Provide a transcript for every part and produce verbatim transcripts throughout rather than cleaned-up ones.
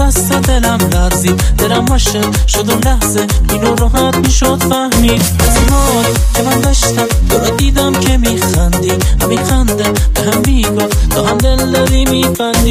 دست دلم لرزید، دلم عاشق شد اون لحظه اینو راحت میشد فهمید. از این حال که من داشتم تو رو دیدم که میخندی، همین خنده به هم میگفت تو هم دل داری میبندی.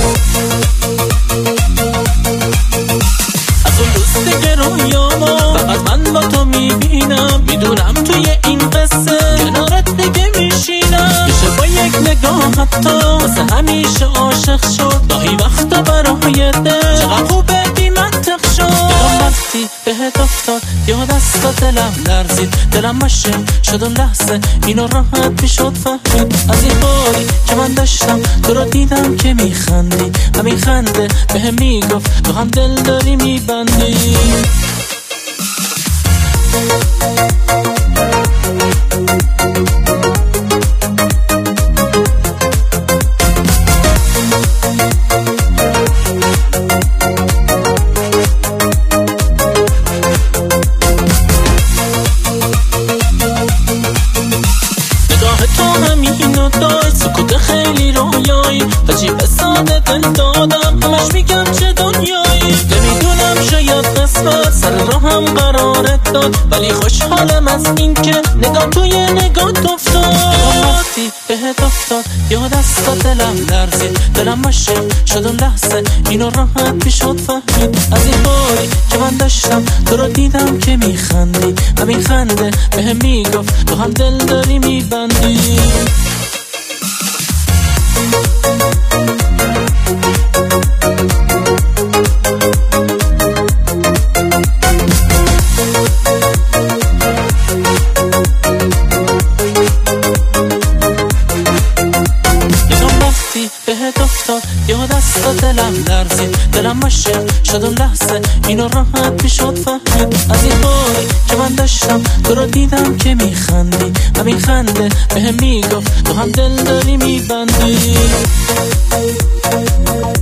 از اون دوست گرویاما فقط من با تو میبینم، میدونم توی این قصه کنارت دیگه میشینم. میشه با یک نگاه حتی واسه همیشه عاشق شد، گاهی وقتا برای دل چقدر خوبه بی منطق شد. دلم وقتی بهت افتاد یا دست دلم لرزید، دلم عاشق شد اون لحظه اینو راحت میشد فهمید. از این حالی که من داشتم تو رو دیدم که میخندی، همین خنده به هم میگفت تو هم دل داری میبندی. همینو داشت سکوت خیلی رویایی، عجیب ساده دل دادم همش میگم چه دنیایی. نمیدونم شاید قسمت سر راهم قرارت داد، ولی خوشحالم از این که نگاه توی نگات افتاد. وقتی بهت افتاد یا دست دلم لرزید، دلم عاشق شد اون لحظه اینو راحت میشد فهمید. از این حالی که من داشتم تو رو دیدم که میخندی، همین خنده به هم میگفت تو هم دل داری میبندی. بهت افتاد یا دست دلم لرزید، دلم عاشق شد اون لحظه اینو راحت میشد فهمید. از این حالی که من داشتم تو رو دیدم که میخندی، همین خنده به هم میگفت تو هم دل داری میبندی.